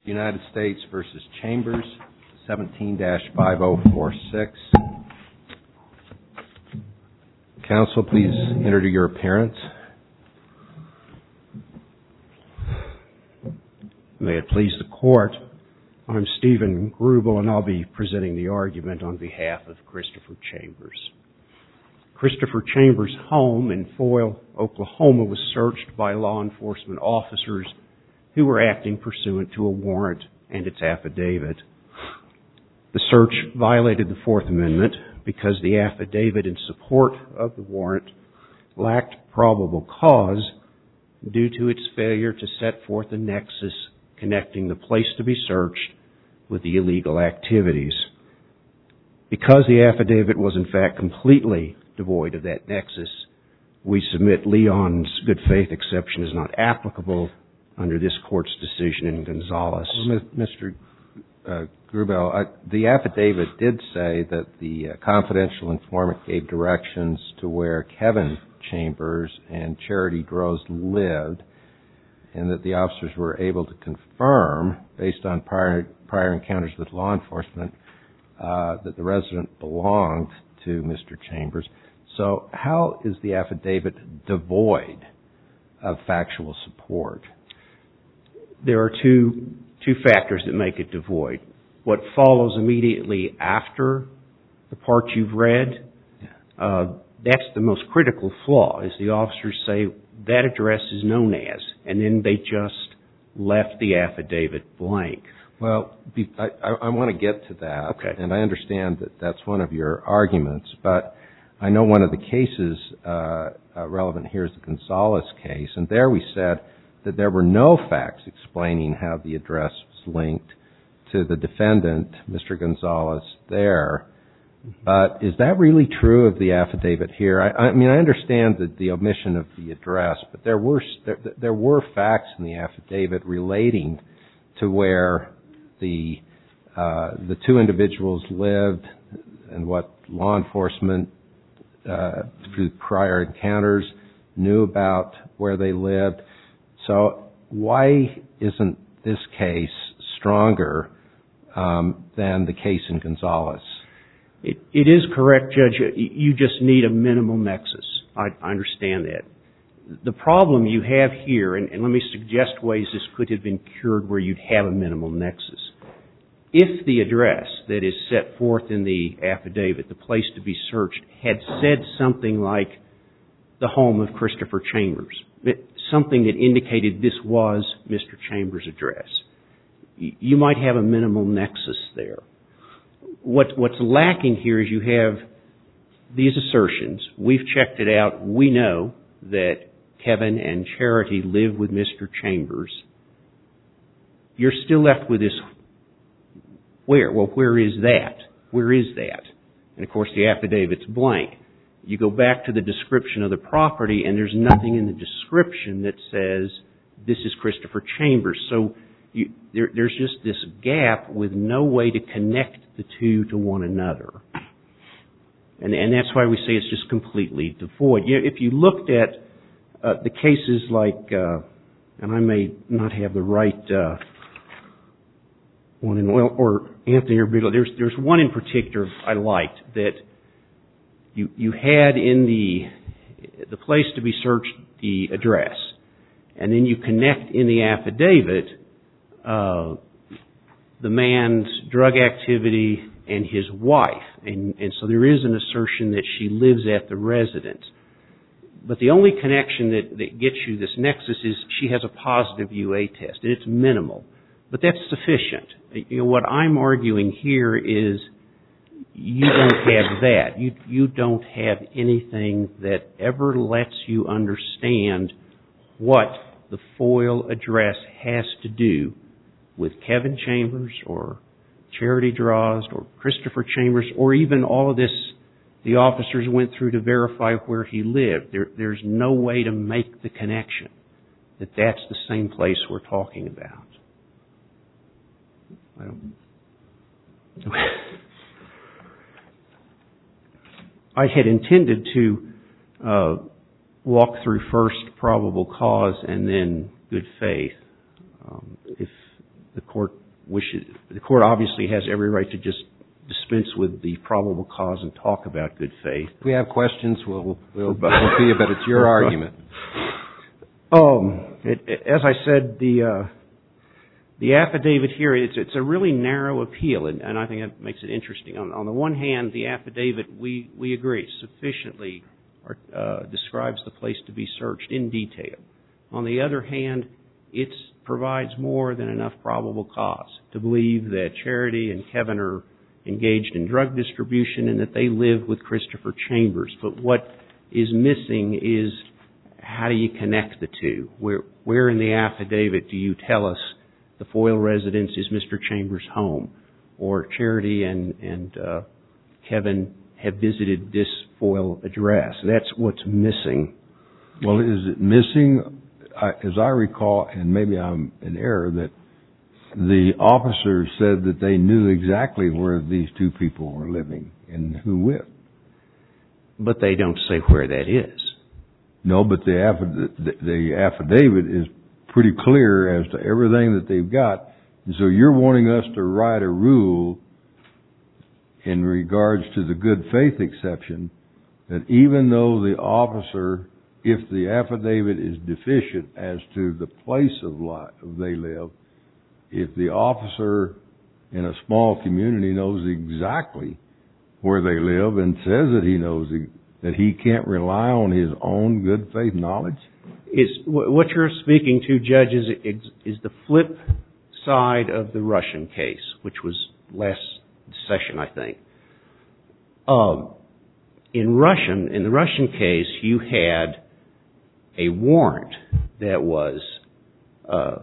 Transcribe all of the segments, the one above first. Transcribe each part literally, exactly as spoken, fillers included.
United States v. Chambers, seventeen dash five oh four six. Counsel, please enter to your appearance. May it please the Court, I'm Stephen Grubel, and I'll be presenting the argument on behalf of Christopher Chambers. Christopher Chambers' home in Foyle, Oklahoma was searched by law enforcement officers who were acting pursuant to a warrant and its affidavit. The search violated the Fourth Amendment because the affidavit in support of the warrant lacked probable cause due to its failure to set forth a nexus connecting the place to be searched with the illegal activities. Because the affidavit was in fact completely devoid of that nexus, we submit Leon's good faith exception is not applicable under this Court's decision in Gonzalez. Well, Mister Uh, Grubel, I, the affidavit did say that the uh, confidential informant gave directions to where Kevin Chambers and Charity Droz lived, and that the officers were able to confirm, based on prior, prior encounters with law enforcement, uh, that the resident belonged to Mister Chambers. So how is the affidavit devoid of factual support? There are two two factors that make it devoid. What follows immediately after the part you've read, uh, that's the most critical flaw, is the officers say that address is known as, and then they just left the affidavit blank. Well, I, I, I want to get to that, okay. And I understand that that's one of your arguments, but I know one of the cases uh, uh, relevant here is the Gonzalez case, and there we said that there were no facts explaining how the address was linked to the defendant, Mister Gonzalez, there. But is that really true of the affidavit here? I, I mean, I understand that the omission of the address, but there were there, there were facts in the affidavit relating to where the uh, the two individuals lived and what law enforcement uh, through prior encounters knew about where they lived. So why isn't this case stronger um, than the case in Gonzalez? It, it is correct, Judge. You just need a minimal nexus. I, I understand that. The problem you have here, and, and let me suggest ways this could have been cured where you'd have a minimal nexus. If the address that is set forth in the affidavit, the place to be searched, had said something like the home of Christopher Chambers, something that indicated this was Mister Chambers' address, you might have a minimal nexus there. What, what's lacking here is you have these assertions. We've checked it out. We know that Kevin and Charity live with Mister Chambers. You're still left with this, where? Well, where is that? Where is that? And of course the affidavit's blank. You go back to the description of the property, and there's nothing in the description that says this is Christopher Chambers. So you, there, there's just this gap with no way to connect the two to one another. And, and that's why we say it's just completely devoid. You know, if you looked at uh, the cases like, uh, and I may not have the right uh, one in, well, or Anthony or Bigelow, there's, there's one in particular I liked that You you had in the the place to be searched the address, and then you connect in the affidavit uh, the man's drug activity and his wife, and and so there is an assertion that she lives at the residence. But the only connection that, that gets you this nexus is she has a positive U A test, and it's minimal, but that's sufficient. You know, what I'm arguing here is, you don't have that. You you don't have anything that ever lets you understand what the Foyle address has to do with Kevin Chambers or Charity Droz or Christopher Chambers, or even all of this the officers went through to verify where he lived. There, there's no way to make the connection that that's the same place we're talking about. I don't I had intended to uh, walk through first probable cause and then good faith. Um, if the court wishes, the court obviously has every right to just dispense with the probable cause and talk about good faith. If we have questions, we'll we'll see you, but it's your argument. Um, it, it, as I said, the uh, the affidavit here, it's it's a really narrow appeal, and, and I think that makes it interesting. On, on the one hand, the affidavit, we, we agree, sufficiently uh, describes the place to be searched in detail. On the other hand, it provides more than enough probable cause to believe that Charity and Kevin are engaged in drug distribution and that they live with Christopher Chambers. But what is missing is, how do you connect the two? Where, where in the affidavit do you tell us the Foyle residence is Mister Chambers' home, or Charity and, and uh, Kevin have visited this Foyle address? That's what's missing. Well, is it missing, I, as I recall, and maybe I'm in error, that the officers said that they knew exactly where these two people were living and who with? But they don't say where that is. No, but the, affid- the, the affidavit is pretty clear as to everything that they've got. And so you're wanting us to write a rule in regards to the good faith exception that even though the officer, if the affidavit is deficient as to the place of life they live, if the officer in a small community knows exactly where they live and says that he knows that he can't rely on his own good faith knowledge? Is what you're speaking to, Judge, is, is the flip side of the Russian case, which was last session, I think. Um, in Russian, in the Russian case, you had a warrant that was uh,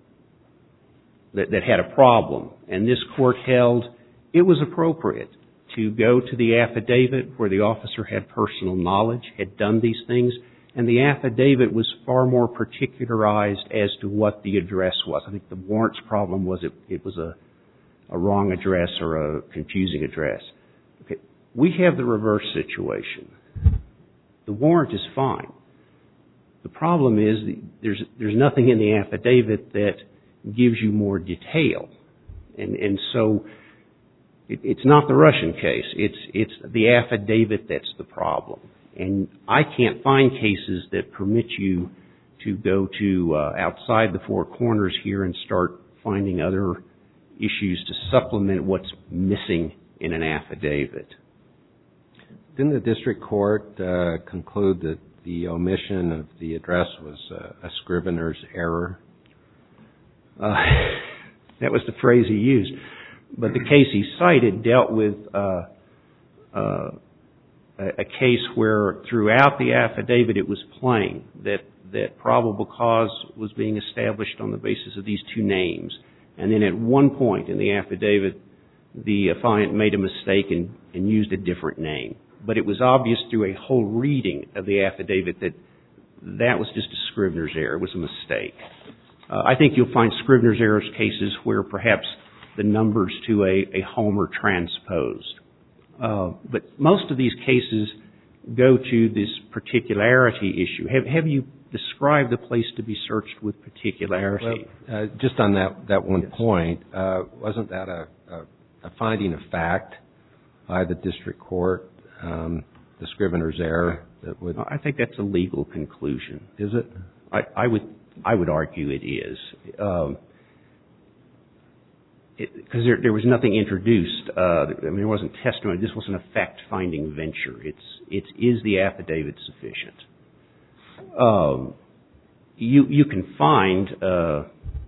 that, that had a problem, and this court held it was appropriate to go to the affidavit where the officer had personal knowledge, had done these things, and the affidavit was far more particularized as to what the address was. I think the warrant's problem was it, it was a, a wrong address or a confusing address. Okay. We have the reverse situation. The warrant is fine. The problem is there's there's nothing in the affidavit that gives you more detail, and and so it, it's not the Russian case. It's it's the affidavit that's the problem, and I can't find cases that permit you to go to uh, outside the four corners here and start finding other issues to supplement what's missing in an affidavit. Didn't the district court uh, conclude that the omission of the address was uh, a scrivener's error? Uh, that was the phrase he used. But the case he cited dealt with uh, uh, a case where throughout the affidavit it was plain that, that probable cause was being established on the basis of these two names. And then at one point in the affidavit, the affiant made a mistake and, and used a different name. But it was obvious through a whole reading of the affidavit that that was just a scrivener's error. It was a mistake. Uh, I think you'll find scrivener's errors cases where perhaps the numbers to a, a home are transposed. Uh, but most of these cases go to this particularity issue. Have, have you described the place to be searched with particularity? Well, uh, just on that, that one yes. point, uh, wasn't that a, a, a finding of fact by the district court? Um, the scrivener's error that would... I think that's a legal conclusion. Is it? I, I would I would argue it is. Um, because there, there was nothing introduced. Uh, I mean, there wasn't testimony. This wasn't a fact-finding venture. It's, it's is the affidavit sufficient? Um, you, you can find... Uh,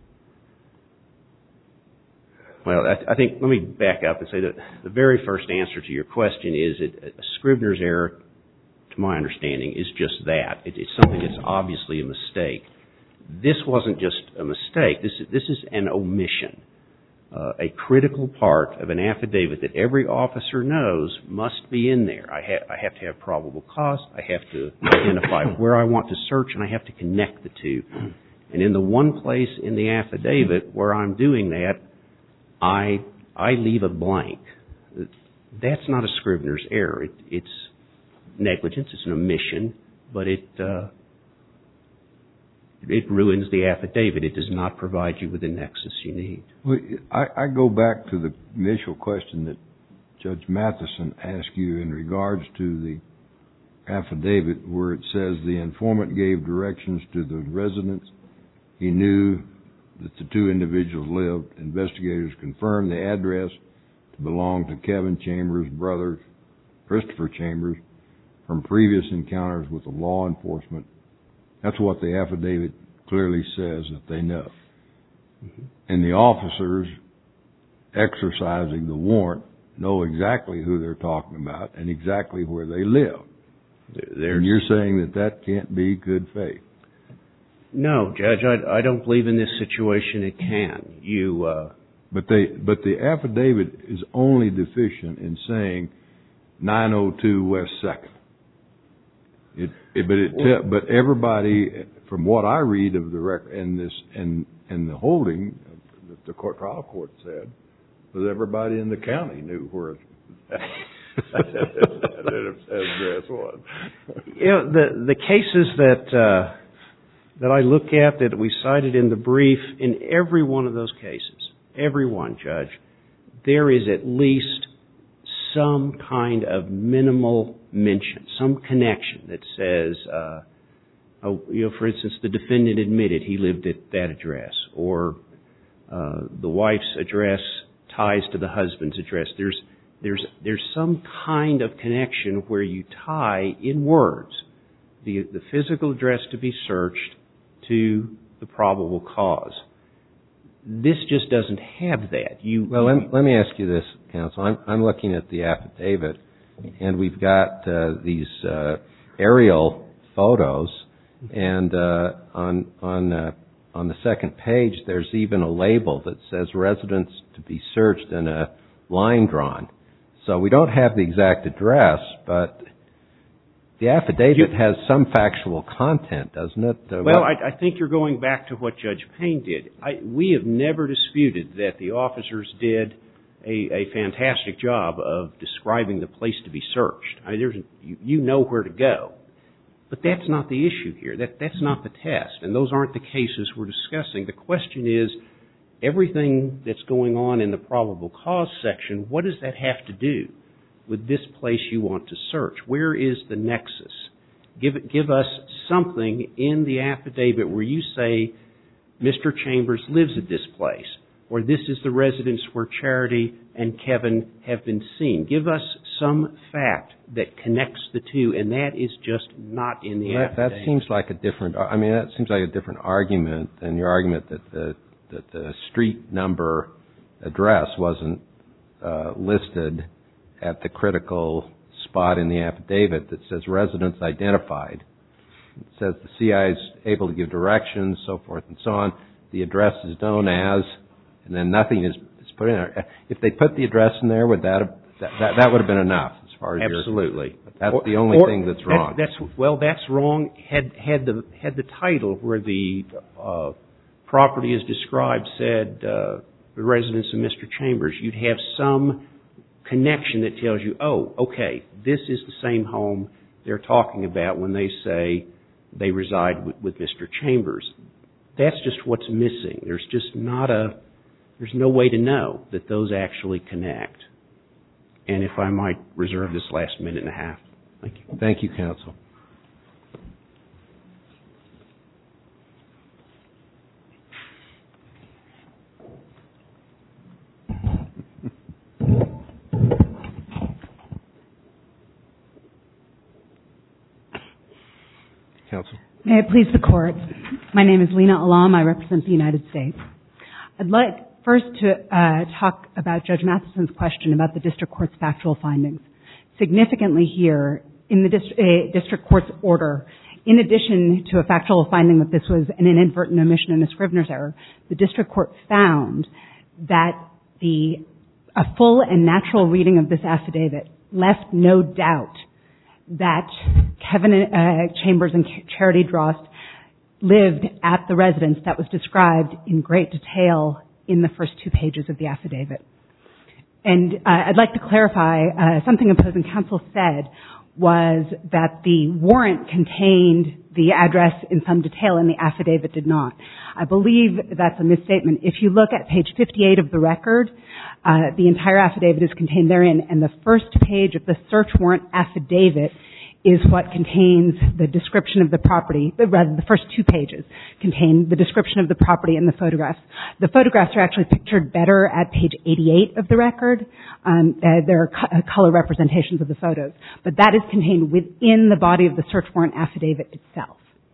Well, I, I think, let me back up and say that the very first answer to your question is that a scrivener's error, to my understanding, is just that. It, it's something that's obviously a mistake. This wasn't just a mistake. This is, this is an omission. Uh, a critical part of an affidavit that every officer knows must be in there. I, ha- I have to have probable cause. I have to identify where I want to search, and I have to connect the two. And in the one place in the affidavit where I'm doing that, I I leave a blank. That's not a scrivener's error. It, it's negligence. It's an omission, but it uh, it ruins the affidavit. It does not provide you with the nexus you need. Well, I, I go back to the initial question that Judge Matheson asked you in regards to the affidavit where it says the informant gave directions to the residents. He knew that the two individuals lived. Investigators confirmed the address to belong to Kevin Chambers' brother, Christopher Chambers, from previous encounters with the law enforcement. That's what the affidavit clearly says that they know. Mm-hmm. And the officers exercising the warrant know exactly who they're talking about and exactly where they live. There's, and you're saying that that can't be good faith. No, Judge, I, I don't believe in this situation it can. You, uh, but they, but the affidavit is only deficient in saying nine oh two West Second. It, it, but it, te- but everybody, from what I read of the record and this and and the holding that the court trial court said, was everybody in the county knew where it address was. You know, the the cases that uh, that I look at that we cited in the brief, in every one of those cases, every one, Judge, there is at least some kind of minimal mention, some connection that says, uh, oh, you know, for instance, the defendant admitted he lived at that address, or uh, the wife's address ties to the husband's address. There's there's there's some kind of connection where you tie in words the the physical address to be searched to the probable cause. This just doesn't have that. You well, let, let me ask you this, counsel. I'm, I'm looking at the affidavit, and we've got uh, these uh, aerial photos, and uh, on on uh, on the second page, there's even a label that says "residence to be searched" and a line drawn. So we don't have the exact address, but the affidavit has some factual content, doesn't it? Uh, well, I, I think you're going back to what Judge Payne did. I, we have never disputed that the officers did a, a fantastic job of describing the place to be searched. I mean, there's, you, you know where to go. But that's not the issue here. That, that's not the test. And those aren't the cases we're discussing. The question is, everything that's going on in the probable cause section, what does that have to do with this place you want to search? Where is the nexus? Give give us something in the affidavit where you say Mister Chambers lives at this place, or this is the residence where Charity and Kevin have been seen. Give us some fact that connects the two, and that is just not in the well, affidavit. That seems like a different. I mean, that seems like a different argument than your argument that the that the street number address wasn't uh, listed at the critical spot in the affidavit that says residence identified. It says the C I is able to give directions, so forth and so on. The address is known as, and then nothing is, is put in there. If they put the address in there, would that have, that, that, that would have been enough as far as absolutely. Your, that's or, the only or, thing that's wrong. That's, that's well, that's wrong. Had had the had the title where the uh, property is described said uh, the residence of Mister Chambers, you'd have some connection that tells you, oh, okay, this is the same home they're talking about when they say they reside with, with Mister Chambers. That's just what's missing. There's just not a, there's no way to know that those actually connect. And if I might reserve this last minute and a half. Thank you. Thank you, counsel. Counsel. May it please the Court. My name is Lena Alam. I represent the United States. I'd like first to uh, talk about Judge Matheson's question about the district court's factual findings. Significantly here, in the dist- uh, district court's order, in addition to a factual finding that this was an inadvertent omission and a Scrivener's error, the district court found that the a full and natural reading of this affidavit left no doubt that Kevin uh, Chambers and Charity Drost lived at the residence that was described in great detail in the first two pages of the affidavit. And uh, I'd like to clarify uh, something opposing counsel said was that the warrant contained the address in some detail and the affidavit did not. I believe that's a misstatement. If you look at page fifty-eight of the record, uh, the entire affidavit is contained therein, and the first page of the search warrant affidavit is what contains the description of the property, rather the first two pages contain the description of the property and the photographs. The photographs are actually pictured better at page eighty-eight of the record. Um, uh, there are co- color representations of the photos, but that is contained within the body of the search warrant affidavit itself.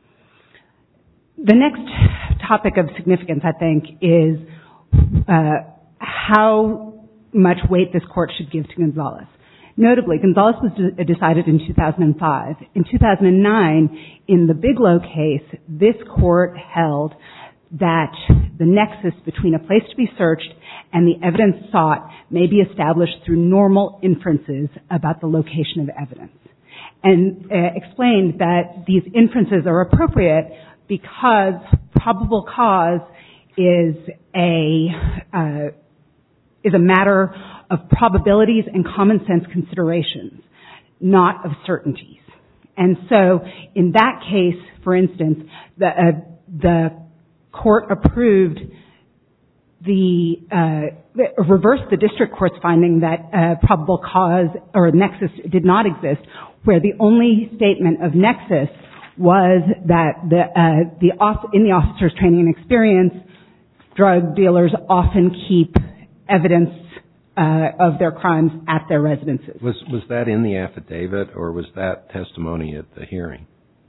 The next topic of significance, I think, is uh, how much weight this court should give to Gonzalez. Notably, Gonzalez was de- decided in two thousand five. In two thousand nine, in the Bigelow case, this court held that the nexus between a place to be searched and the evidence sought may be established through normal inferences about the location of evidence, and uh, explained that these inferences are appropriate because probable cause is a uh, is a matter of probabilities and common sense considerations, not of certainties. And so, in that case, for instance, the uh, the court approved the uh, reversed the district court's finding that uh, probable cause or nexus did not exist, where the only statement of nexus was that the uh, the off, in the officer's training and experience, drug dealers often keep evidence uh, of their crimes at their residences. Was was that in the affidavit, or was that testimony at the hearing?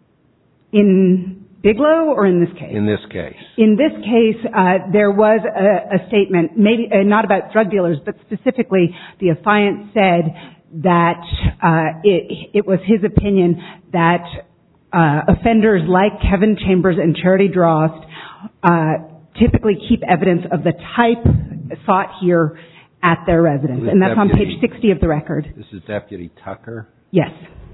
In Bigelow, or in this case? In this case. In this case, uh, there was a, a statement, maybe uh, not about drug dealers, but specifically the affiant said that uh, it, it was his opinion that uh, offenders like Kevin Chambers and Charity Drost uh, typically keep evidence of the type sought here at their residence. And that's on page sixty of the record. This is Deputy Tucker? Yes.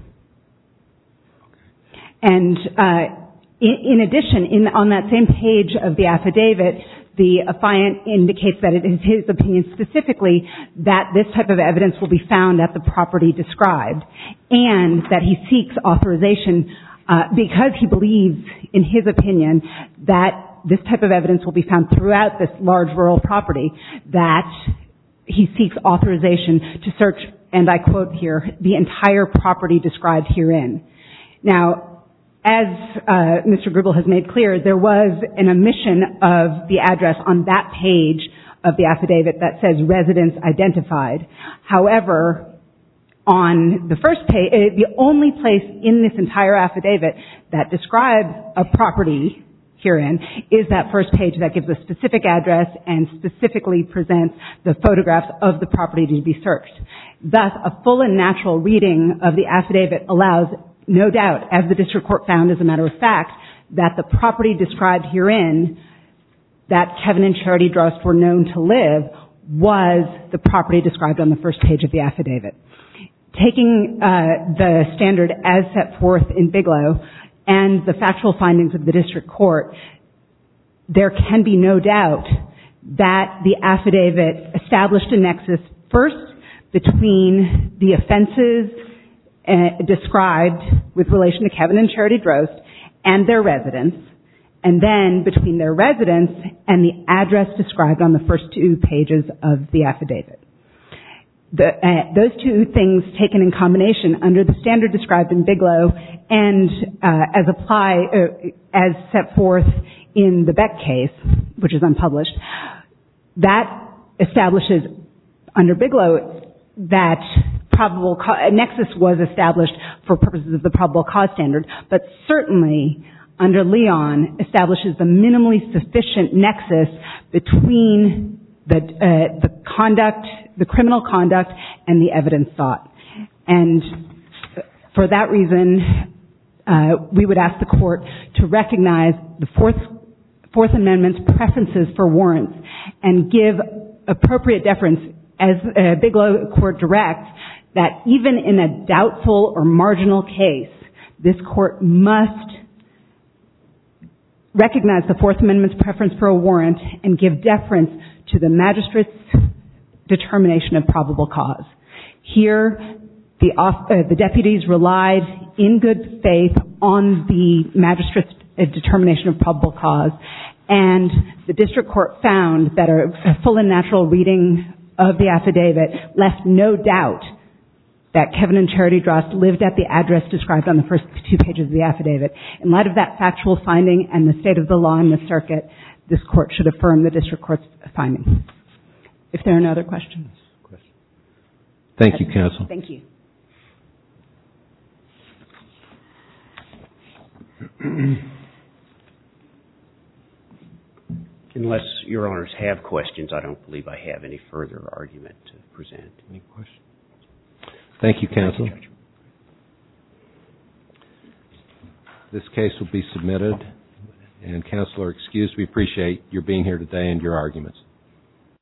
And uh, in, in addition, in, on that same page of the affidavit, the affiant indicates that it is his opinion specifically that this type of evidence will be found at the property described, and that he seeks authorization uh, because he believes, in his opinion, that this type of evidence will be found throughout this large rural property, that he seeks authorization to search, and I quote here, the entire property described herein. Now, as uh, Mister Gribble has made clear, there was an omission of the address on that page of the affidavit that says residence identified. However, on the first page, uh, the only place in this entire affidavit that describes a property herein is that first page that gives a specific address and specifically presents the photographs of the property to be searched. Thus, a full and natural reading of the affidavit allows, no doubt, as the district court found as a matter of fact, that the property described herein that Kevin and Charity Drost were known to live was the property described on the first page of the affidavit. Taking uh, the standard as set forth in Bigelow and the factual findings of the district court, there can be no doubt that the affidavit established a nexus first between the offenses uh, described with relation to Kevin and Charity Drost and their residence, and then between their residence and the address described on the first two pages of the affidavit. The, uh, those two things taken in combination under the standard described in Bigelow and uh, as apply uh, as set forth in the Beck case, which is unpublished, that establishes under Bigelow that probable co- a nexus was established for purposes of the probable cause standard, but certainly under Leon establishes the minimally sufficient nexus between the uh, the conduct, the criminal conduct, and the evidence sought. And for that reason, uh, we would ask the court to recognize the Fourth Fourth Amendment's preferences for warrants and give appropriate deference, as uh, Bigelow court directs, that even in a doubtful or marginal case, this court must recognize the Fourth Amendment's preference for a warrant and give deference to the magistrate's determination of probable cause. Here, The, off, uh, the deputies relied in good faith on the magistrate's uh, determination of probable cause, and the district court found that a, a full and natural reading of the affidavit left no doubt that Kevin and Charity Drost lived at the address described on the first two pages of the affidavit. In light of that factual finding and the state of the law in the circuit, this court should affirm the district court's finding. If there are no other questions. Thank you, counsel. Thank you. Unless Your Honors have questions, I don't believe I have any further argument to present. Any questions? Thank you, counsel. Thank you, Judge. This case will be submitted. And, Counselor, excused, we appreciate your being here today and your arguments.